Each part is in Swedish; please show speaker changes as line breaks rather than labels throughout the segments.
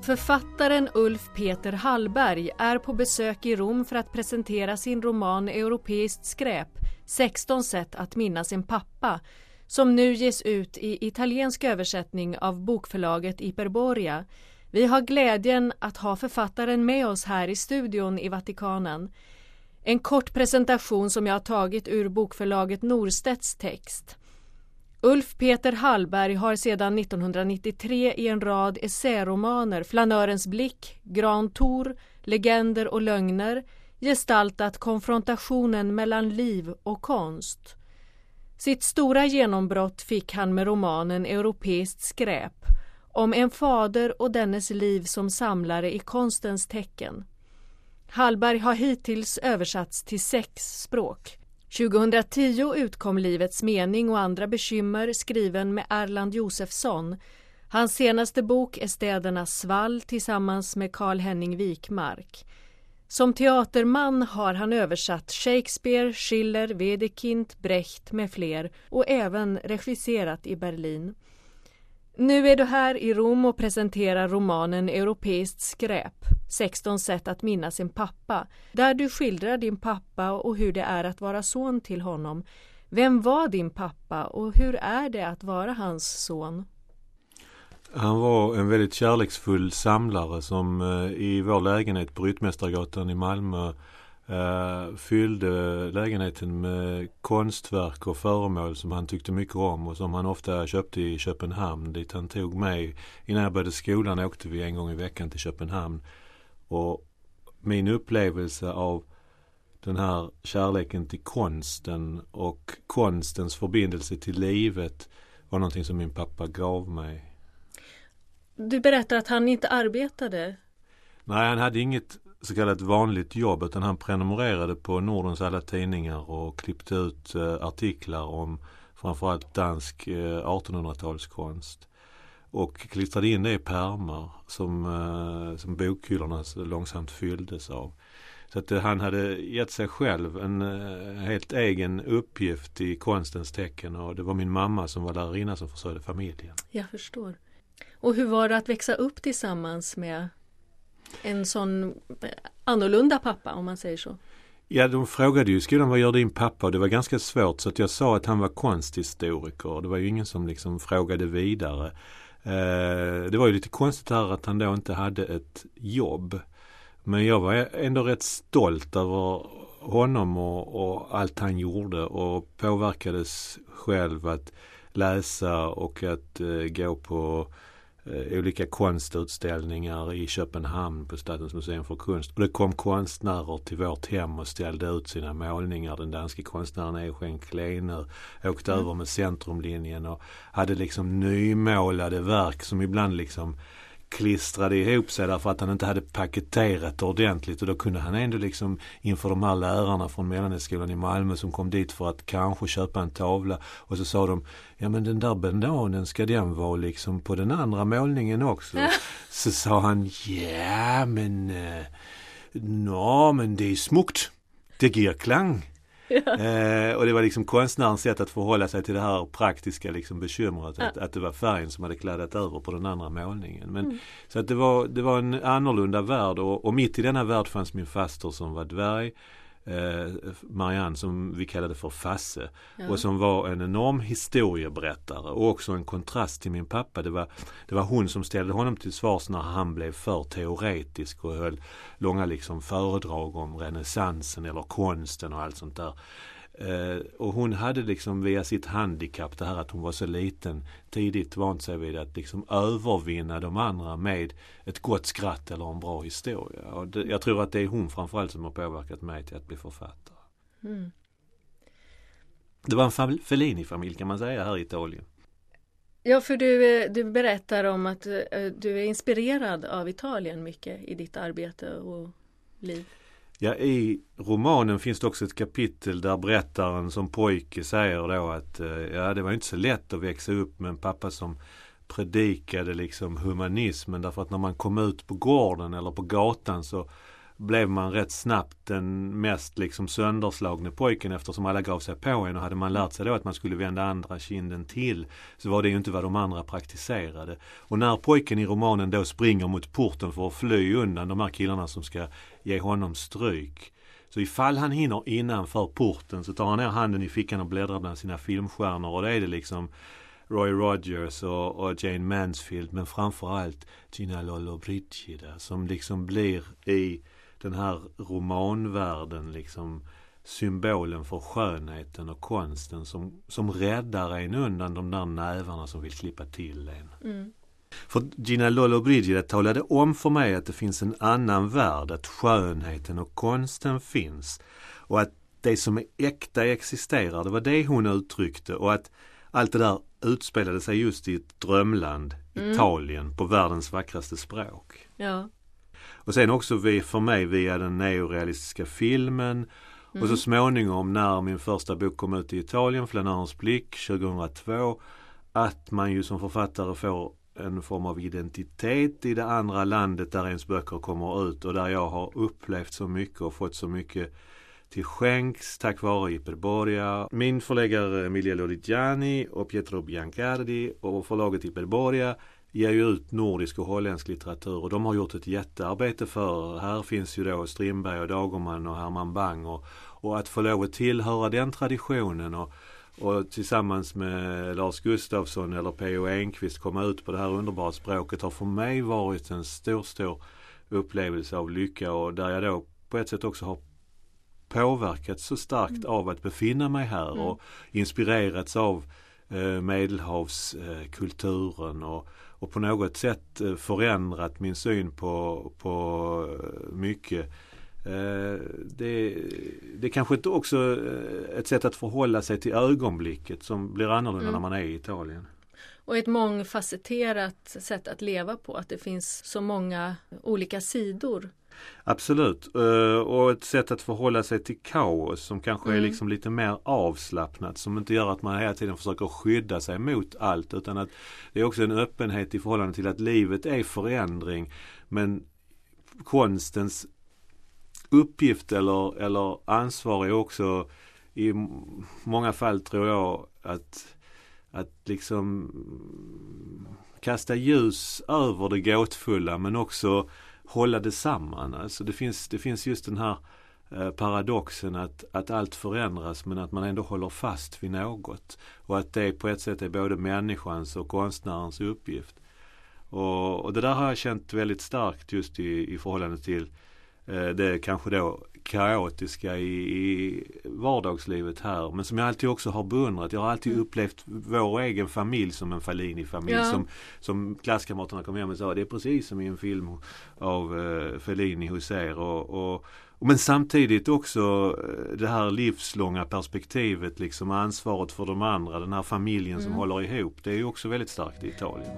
Författaren Ulf Peter Hallberg är på besök i Rom för att presentera sin roman Europeiskt skräp, 16 sätt att minnas sin pappa, som nu ges ut i italiensk översättning av bokförlaget Iperborea. Vi har glädjen att ha författaren med oss här i studion i Vatikanen. En kort presentation som jag har tagit ur bokförlaget Norstedts text. Ulf Peter Hallberg har sedan 1993 i en rad essäromaner, Flanörens blick, Grand Tour, Legender och lögner, gestaltat konfrontationen mellan liv och konst. Sitt stora genombrott fick han med romanen Europeiskt skräp, om en fader och dennes liv som samlare i konstens tecken. Hallberg har hittills översatts till 6 språk. 2010 utkom Livets mening och andra bekymmer, skriven med Erland Josefsson. Hans senaste bok är Städernas svall tillsammans med Carl-Henning Wikmark. Som teaterman har han översatt Shakespeare, Schiller, Wedekind, Brecht med fler och även regisserat i Berlin. Nu är du här i Rom och presenterar romanen Europeiskt skräp, 16 sätt att minnas sin pappa, där du skildrar din pappa och hur det är att vara son till honom. Vem var din pappa och hur är det att vara hans son?
Han var en väldigt kärleksfull samlare som i vår lägenhet på Ryttmästargatan i Malmö fyllde lägenheten med konstverk och föremål som han tyckte mycket om och som han ofta köpte i Köpenhamn, dit han tog mig. Innan jag började skolan åkte vi en gång i veckan till Köpenhamn, och min upplevelse av den här kärleken till konsten och konstens förbindelse till livet var någonting som min pappa gav mig.
Du berättar att han inte arbetade.
Nej, han hade inget så kallat vanligt jobb, utan han prenumererade på Nordens alla tidningar och klippte ut artiklar om framförallt dansk 1800-talskonst och klistrade in det i pärmar som bokhyllorna långsamt fylldes av. Så att han hade gett sig själv en helt egen uppgift i konstens tecken, och det var min mamma som var lärarinna som försörjde familjen.
Jag förstår. Och hur var det att växa upp tillsammans med en sån annorlunda pappa, om man säger så?
Ja, de frågade ju i skolan, vad gör din pappa? Och det var ganska svårt, så att jag sa att han var konsthistoriker. Det var ju ingen som liksom frågade vidare. Det var ju lite konstigt här att han då inte hade ett jobb. Men jag var ändå rätt stolt över honom och allt han gjorde, och påverkades själv att läsa och att gå på olika konstutställningar i Köpenhamn på Statens museum för konst. Och det kom konstnärer till vårt hem och ställde ut sina målningar. Den danska konstnären Eugen Kleiner åkte över med Centrumlinjen och hade liksom nymålade verk som ibland liksom klistrade ihop sig därför att han inte hade paketerat ordentligt, och då kunde han ändå liksom inför de här lärarna från Mellanhögskolan i Malmö som kom dit för att kanske köpa en tavla, och så sa de, ja men den där bananen, ska den vara liksom på den andra målningen också? Så sa han, ja men men det är smukt, det ger klang. Och det var liksom konstnärens sätt att förhålla sig till det här praktiska liksom bekymret, att det var färgen som hade kladdat över på den andra målningen. Men, så att det var en annorlunda värld, och mitt i denna värld fanns min faster som var dvärg, Marianne, som vi kallade för Fasse, och som var en enorm historieberättare och också en kontrast till min pappa. Det var hon som ställde honom till svars när han blev för teoretisk och höll långa liksom föredrag om renässansen eller konsten och allt sånt där. Och hon hade liksom via sitt handikapp, det här att hon var så liten, tidigt vant sig vid att liksom övervinna de andra med ett gott skratt eller en bra historia. Och jag tror att det är hon framförallt som har påverkat mig till att bli författare. Mm. Det var en Fellini-familj kan man säga här i Italien.
Ja, för du berättar om att du är inspirerad av Italien mycket i ditt arbete och liv.
Ja, i romanen finns det också ett kapitel där berättaren som pojke säger då att det var inte så lätt att växa upp med en pappa som predikade liksom humanismen, därför att när man kom ut på gården eller på gatan så blev man rätt snabbt den mest liksom sönderslagne pojken eftersom alla gav sig på en, och hade man lärt sig då att man skulle vända andra kinden till, så var det ju inte vad de andra praktiserade. Och när pojken i romanen då springer mot porten för att fly undan de här killarna som ska ge honom stryk, så ifall han hinner innanför porten så tar han ner handen i fickan och bläddrar bland sina filmstjärnor, och det är det liksom Roy Rogers och Jane Mansfield, men framförallt Gina Lollobrigida som liksom blir i den här romanvärlden liksom symbolen för skönheten och konsten som räddar en undan de där nävarna som vill klippa till en.
Mm.
För Gina Lollobrigida talade om för mig att det finns en annan värld, att skönheten och konsten finns och att det som är äkta existerar. Det var det hon uttryckte, och att allt det där utspelade sig just i ett drömland, Italien, på världens vackraste språk.
Ja.
Och sen också för mig via den neorealistiska filmen, och så småningom när min första bok kom ut i Italien, Flanörens blick 2002, att man ju som författare får en form av identitet i det andra landet där ens böcker kommer ut, och där jag har upplevt så mycket och fått så mycket till skänks tack vare Iperborea. Min förläggare Emilia Lodigiani och Pietro Biancardi och förlaget Iperborea ger ju ut nordisk och holländsk litteratur, och de har gjort ett jättearbete för. Här finns ju då Strindberg och Dagerman och Herman Bang, och att få lov att tillhöra den traditionen och tillsammans med Lars Gustafsson eller P.O. Enquist komma ut på det här underbara språket har för mig varit en stor upplevelse av lycka, och där jag då på ett sätt också har påverkats så starkt av att befinna mig här och inspirerats av Medelhavskulturen och på något sätt förändrat min syn på mycket. Det är kanske också ett sätt att förhålla sig till ögonblicket som blir annorlunda när man är i Italien.
Och ett mångfacetterat sätt att leva på, att det finns så många olika sidor.
Absolut, och ett sätt att förhålla sig till kaos som kanske är liksom lite mer avslappnat, som inte gör att man hela tiden försöker skydda sig mot allt, utan att det är också en öppenhet i förhållande till att livet är förändring, men konstens uppgift eller ansvar är också i många fall, tror jag, att liksom kasta ljus över det gåtfulla, men också hålla det samman. Alltså det finns just den här paradoxen att allt förändras, men att man ändå håller fast vid något, och att det på ett sätt är både människans och konstnärens uppgift. Och det där har jag känt väldigt starkt just i förhållande till det kanske då kaotiska i vardagslivet här, men som jag alltid också har beundrat. Jag har alltid upplevt vår egen familj som en Fellini-familj, som klasskamraterna kom hem och sa, det är precis som i en film av Fellini hos er, men samtidigt också det här livslånga perspektivet, liksom ansvaret för de andra, den här familjen som håller ihop, det är ju också väldigt starkt i Italien.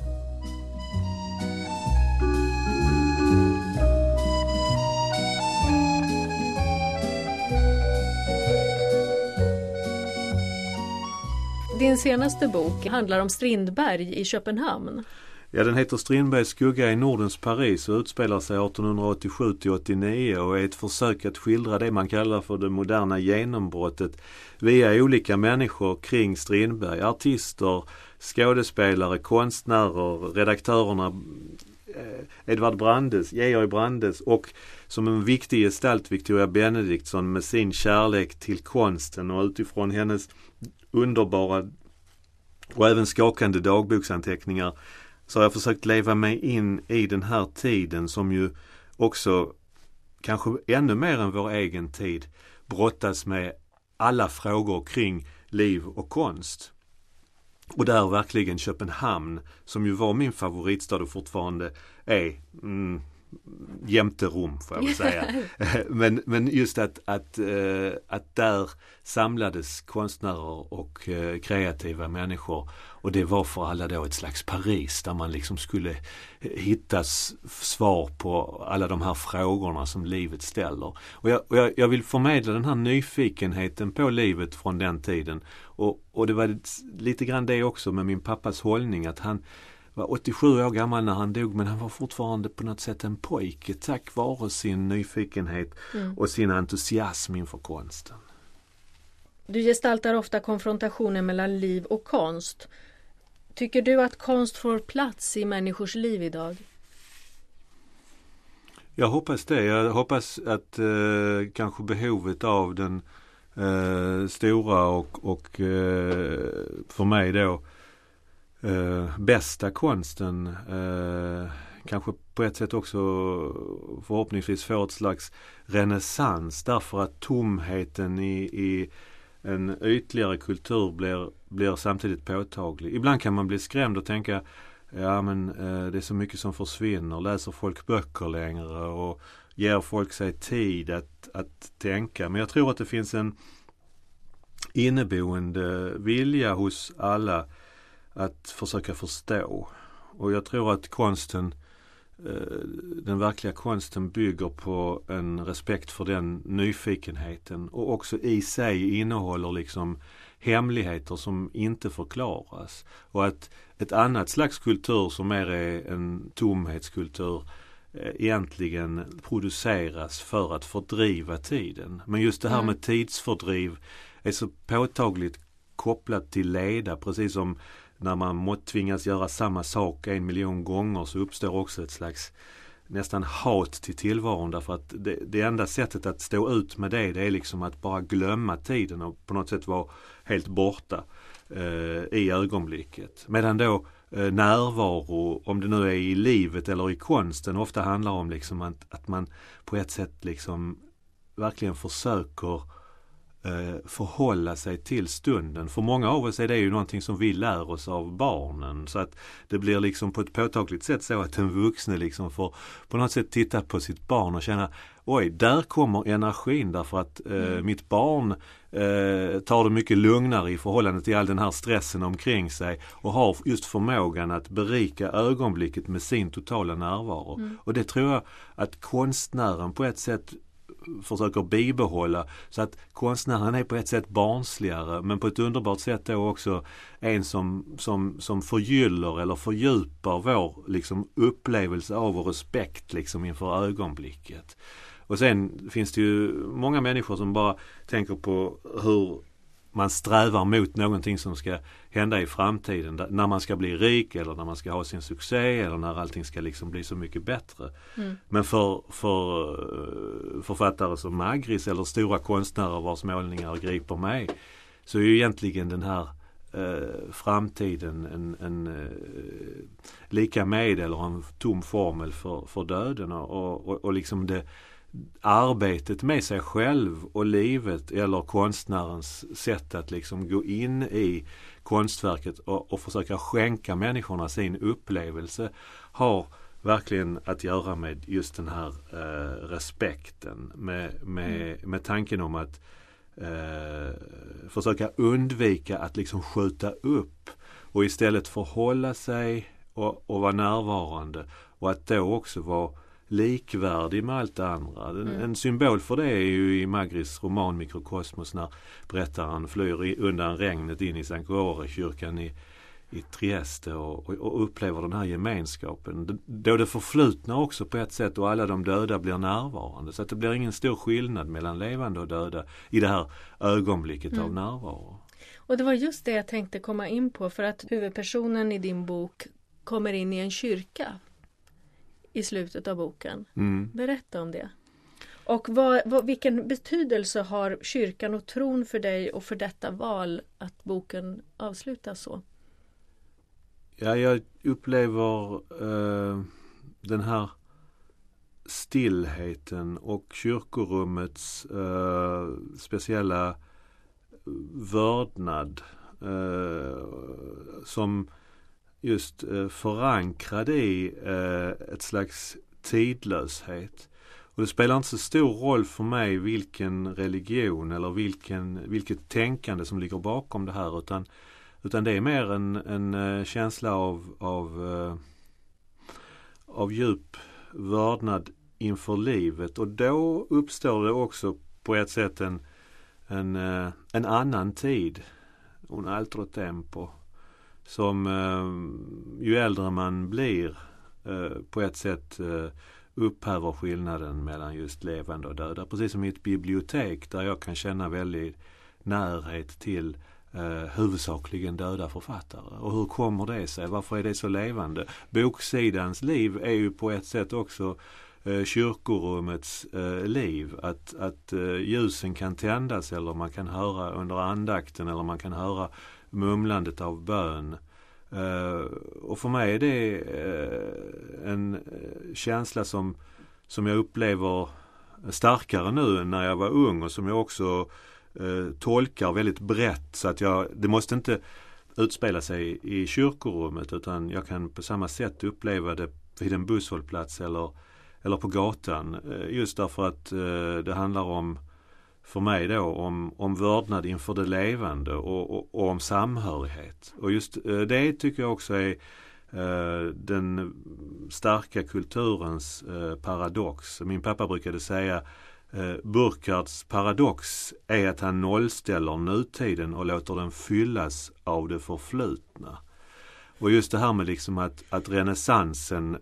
Din senaste bok handlar om Strindberg i Köpenhamn.
Ja, den heter Strindbergs skugga i Nordens Paris och utspelar sig 1887-89 och är ett försök att skildra det man kallar för det moderna genombrottet via olika människor kring Strindberg. Artister, skådespelare, konstnärer, redaktörerna Edvard Brandes, Georg Brandes och som en viktig gestalt Victoria Benediktsson med sin kärlek till konsten, och utifrån hennes underbara och även skakande dagboksanteckningar så har jag försökt leva mig in i den här tiden som ju också kanske ännu mer än vår egen tid brottas med alla frågor kring liv och konst. Och där verkligen Köpenhamn, som ju var min favoritstad och fortfarande är jämte Rom, får jag väl säga. men just att där samlades konstnärer och kreativa människor, och det var för alla då ett slags Paris där man liksom skulle hitta svar på alla de här frågorna som livet ställer. Och jag vill förmedla den här nyfikenheten på livet från den tiden, och det var lite grann det också med min pappas hållning, att han var 87 år gammal när han dog, men han var fortfarande på något sätt en pojke tack vare sin nyfikenhet och sin entusiasm inför konsten.
Du gestaltar ofta konfrontationen mellan liv och konst. Tycker du att konst får plats i människors liv idag?
Jag hoppas det. Jag hoppas att kanske behovet av den stora och för mig då bästa konsten kanske på ett sätt också förhoppningsvis får ett slags renässans, därför att tomheten i en ytligare kultur blir samtidigt påtaglig. Ibland kan man bli skrämd och tänka, ja men det är så mycket som försvinner. Läser folk böcker längre och ger folk sig tid att tänka. Men jag tror att det finns en inneboende vilja hos alla att försöka förstå. Och jag tror att konsten, den verkliga konsten, bygger på en respekt för den nyfikenheten och också i sig innehåller liksom hemligheter som inte förklaras. Och att ett annat slags kultur som mer är en tomhetskultur egentligen produceras för att fördriva tiden. Men just det här med tidsfördriv är så påtagligt kopplat till leda, precis som när man tvingas göra samma sak 1 miljon gånger så uppstår också ett slags nästan hat till tillvaron, därför att det enda sättet att stå ut med det är liksom att bara glömma tiden och på något sätt vara helt borta i ögonblicket. Medan då närvaro, om det nu är i livet eller i konsten, ofta handlar om liksom att man på ett sätt liksom verkligen försöker förhålla sig till stunden. För många av oss är det ju någonting som vi lär oss av barnen, så att det blir liksom på ett påtagligt sätt så att en vuxne liksom får på något sätt titta på sitt barn och känna, oj, där kommer energin, därför att mitt barn tar det mycket lugnare i förhållande till all den här stressen omkring sig och har just förmågan att berika ögonblicket med sin totala närvaro. Och det tror jag att konstnären på ett sätt försöker bibehålla, så att konstnären är på ett sätt barnsligare, men på ett underbart sätt då också en som förgyller eller fördjupar vår liksom upplevelse av och respekt liksom inför ögonblicket. Och sen finns det ju många människor som bara tänker på hur man strävar mot någonting som ska hända i framtiden, när man ska bli rik eller när man ska ha sin succé eller när allting ska liksom bli så mycket bättre. Men för författare som Magris eller stora konstnärer vars målningar griper mig, så är ju egentligen den här framtiden en lika med eller en tom formel för döden och liksom det arbetet med sig själv och livet, eller konstnärens sätt att liksom gå in i konstverket och försöka skänka människorna sin upplevelse, har verkligen att göra med just den här respekten med tanken om att försöka undvika att liksom skjuta upp och istället förhålla sig och vara närvarande, och att då också vara likvärdig med allt det andra. En symbol för det är ju i Magris roman Mikrokosmos, när berättaren flyr undan regnet in i Sankt George-kyrkan i Trieste och upplever den här gemenskapen. Då det förflutna också på ett sätt och alla de döda blir närvarande. Så att det blir ingen stor skillnad mellan levande och döda i det här ögonblicket av närvaro.
Och det var just det jag tänkte komma in på, för att huvudpersonen i din bok kommer in i en kyrka i slutet av boken. Berätta om det. Och vilken betydelse har kyrkan och tron för dig och för detta val att boken avslutas så?
Ja, jag upplever den här stillheten och kyrkorummets speciella vördnad som just förankrad i ett slags tidlöshet. Och det spelar inte så stor roll för mig vilken religion eller vilket tänkande som ligger bakom det här, utan det är mer en känsla av djup vördnad inför livet. Och då uppstår det också på ett sätt en annan tid, un altro tempo, som ju äldre man blir på ett sätt upphäver skillnaden mellan just levande och döda. Precis som i ett bibliotek där jag kan känna väldigt närhet till huvudsakligen döda författare. Och hur kommer det sig? Varför är det så levande? Boksidans liv är ju på ett sätt också kyrkorummets liv. Att ljusen kan tändas eller man kan höra under andakten eller man kan höra mumlandet av bön. Och för mig är det en känsla som jag upplever starkare nu än när jag var ung och som jag också tolkar väldigt brett, så att det måste inte utspela sig i kyrkorummet, utan jag kan på samma sätt uppleva det vid en busshållplats eller på gatan, just därför att det handlar om, för mig då, om vördnad inför det levande och om samhörighet. Och just det tycker jag också är den starka kulturens paradox. Min pappa brukade säga Burckhardts paradox är att han nollställer nutiden och låter den fyllas av det förflutna. Och just det här med liksom att renässansen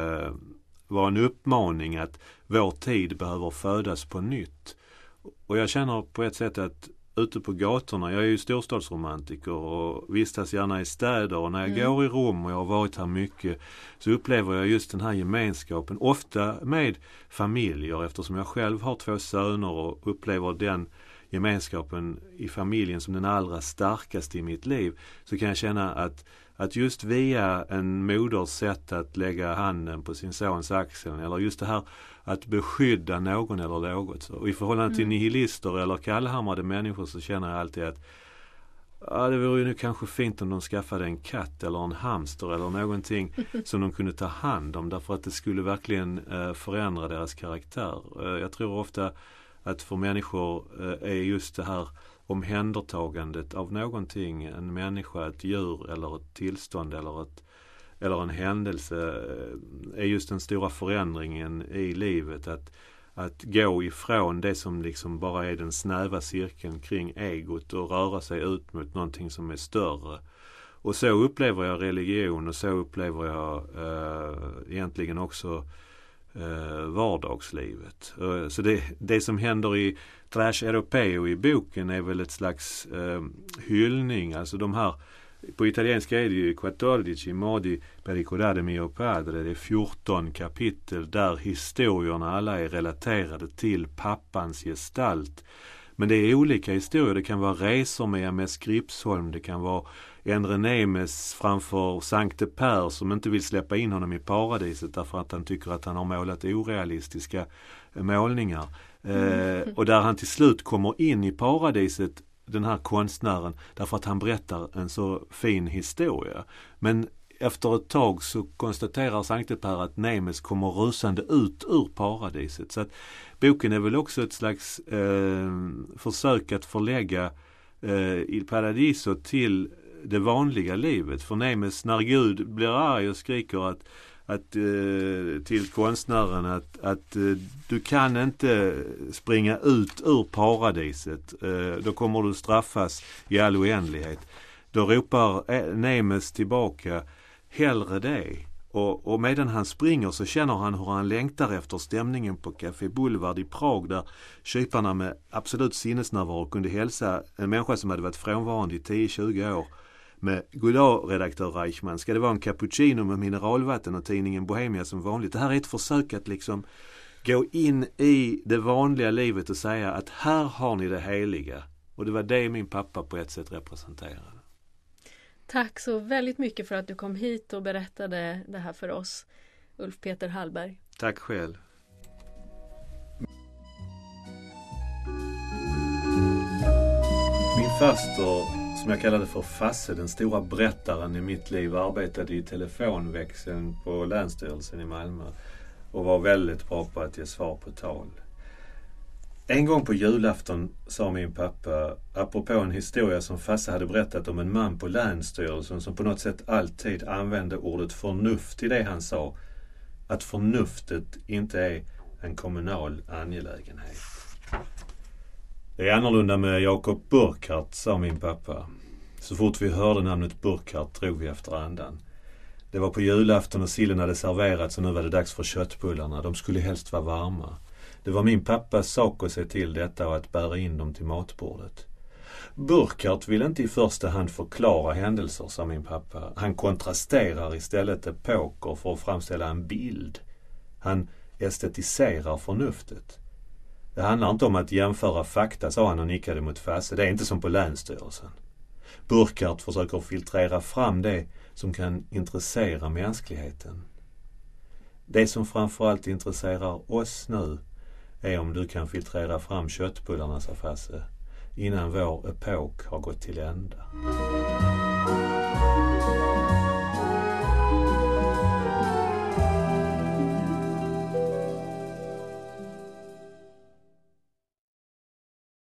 var en uppmaning att vår tid behöver födas på nytt. Och jag känner på ett sätt att ute på gatorna, jag är ju storstadsromantiker och vistas gärna i städer, och när jag går i Rom och jag har varit här mycket, så upplever jag just den här gemenskapen, ofta med familjer, eftersom jag själv har 2 söner och upplever den gemenskapen i familjen som den allra starkaste i mitt liv, så kan jag känna att just via en moders sätt att lägga handen på sin sons axel, eller just det här att beskydda någon eller något. Och i förhållande till nihilister eller kallhamrade människor så känner jag alltid att det vore ju nu kanske fint om de skaffade en katt eller en hamster eller någonting som de kunde ta hand om, därför att det skulle verkligen förändra deras karaktär. Jag tror ofta att för människor är just det här omhändertagandet av någonting, en människa, ett djur eller ett tillstånd eller en händelse, är just den stora förändringen i livet, att gå ifrån det som liksom bara är den snäva cirkeln kring egot och röra sig ut mot någonting som är större. Och så upplever jag religion, och så upplever jag egentligen också vardagslivet. Så det som händer i Trash Europeo i boken är väl ett slags hyllning, alltså de här, på italienska är det ju 14 modi per ricordare mio padre, det är 14 kapitel där historierna alla är relaterade till pappans gestalt. Men det är olika historier, det kan vara resor med Ames Gripsholm, det kan vara Endre Nemes framför Sankte Per som inte vill släppa in honom i paradiset därför att han tycker att han har målat orealistiska målningar. Och där han till slut kommer in i paradiset, den här konstnären, därför att han berättar en så fin historia. Men efter ett tag så konstaterar Sankte Per att Nemes kommer rusande ut ur paradiset. Så att boken är väl också ett slags försök att förlägga Il Paradiso till det vanliga livet. För Nemes, när Gud blir arg och skriker till konstnären att du kan inte springa ut ur paradiset, då kommer du straffas i all oändlighet. Då ropar Nemes tillbaka, hellre det. Och medan han springer så känner han hur han längtar efter stämningen på Café Boulevard i Prag, där kyparna med absolut sinnesnärvaro kunde hälsa en människa som hade varit frånvarande i 10-20 år med goddag, redaktör Reichman, ska det vara en cappuccino med mineralvatten och tidningen Bohemia som vanligt. Det här är ett försök att liksom gå in i det vanliga livet och säga att här har ni det heliga. Och det var det min pappa på ett sätt representerade.
Tack så väldigt mycket för att du kom hit och berättade det här för oss, Ulf Peter Hallberg.
Tack själv. Min faster, som jag kallade för Fasse, den stora berättaren i mitt liv, arbetade i telefonväxeln på Länsstyrelsen i Malmö och var väldigt bra på att ge svar på tal. En gång på julafton sa min pappa, apropå en historia som Fasse hade berättat om en man på Länsstyrelsen som på något sätt alltid använde ordet förnuft i det han sa, att förnuftet inte är en kommunal angelägenhet. Det är annorlunda med Jakob Burckhardt, sa min pappa. Så fort vi hörde namnet Burkhardt drog vi efter andan. Det var på julafton och sillen hade serverats och nu var det dags för köttbullarna. De skulle helst vara varma. Det var min pappas sak att se till detta och att bära in dem till matbordet. Burkhardt vill inte i första hand förklara händelser, sa min pappa. Han kontrasterar istället epoker för att framställa en bild. Han estetiserar förnuftet. Det handlar inte om att jämföra fakta, sa han och nickade mot Fasse. Det är inte som på Länsstyrelsen. Burkhardt försöker filtrera fram det som kan intressera mänskligheten. Det som framförallt intresserar oss nu är om du kan filtrera fram köttbullarna, sa Fasse, innan vår epok har gått till ända.